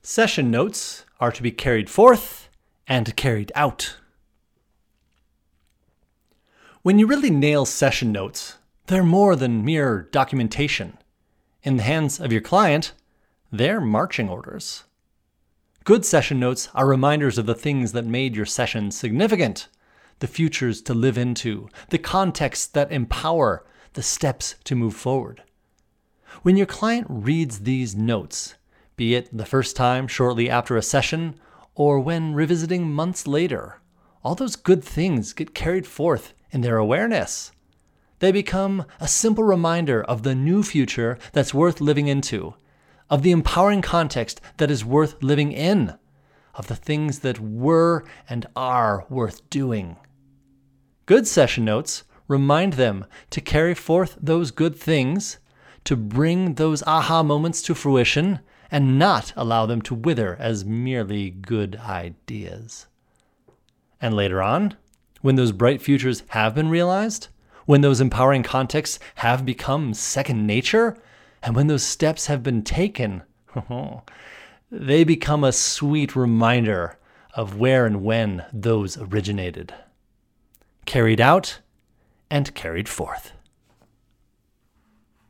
Session notes are to be carried forth and carried out. When you really nail session notes, they're more than mere documentation. In the hands of your client, they're marching orders. Good session notes are reminders of the things that made your session significant, the futures to live into, the contexts that empower, the steps to move forward. When your client reads these notes, be it the first time shortly after a session or when revisiting months later, all those good things get carried forth in their awareness. They become a simple reminder of the new future that's worth living into, of the empowering context that is worth living in, of the things that were and are worth doing. Good session notes remind them to carry forth those good things, to bring those aha moments to fruition, and not allow them to wither as merely good ideas. And later on, when those bright futures have been realized, when those empowering contexts have become second nature, and when those steps have been taken, they become a sweet reminder of where and when those originated. Carried out and carried forth.